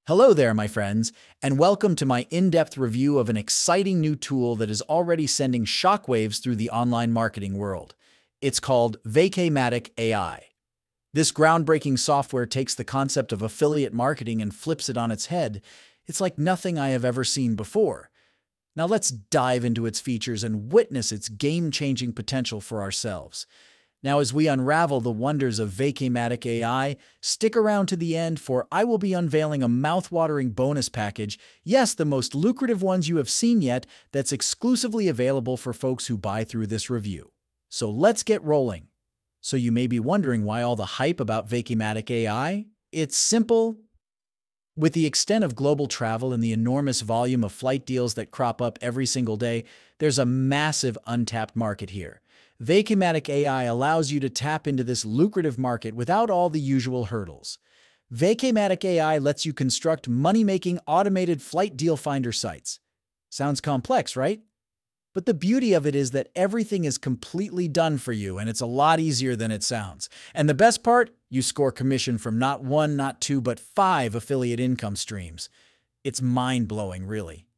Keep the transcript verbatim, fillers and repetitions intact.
Hello there, my friends, and welcome to my in-depth review of an exciting new tool that is already sending shockwaves through the online marketing world. It's called Vacamatic A I. This groundbreaking software takes the concept of affiliate marketing and flips it on its head. It's like nothing I have ever seen before. Now let's dive into its features and witness its game-changing potential for ourselves. Now, as we unravel the wonders of Vacamatic A I, stick around to the end, for I will be unveiling a mouth-watering bonus package, yes, the most lucrative ones you have seen yet, that's exclusively available for folks who buy through this review. So let's get rolling. So you may be wondering why all the hype about Vacamatic A I? It's simple. With the extent of global travel and the enormous volume of flight deals that crop up every single day, there's a massive untapped market here. Vacamatic A I allows you to tap into this lucrative market without all the usual hurdles. Vacamatic A I lets you construct money-making automated flight deal finder sites. Sounds complex, right? But the beauty of it is that everything is completely done for you, and it's a lot easier than it sounds. And the best part? You score commission from not one, not two, but five affiliate income streams. It's mind-blowing, really.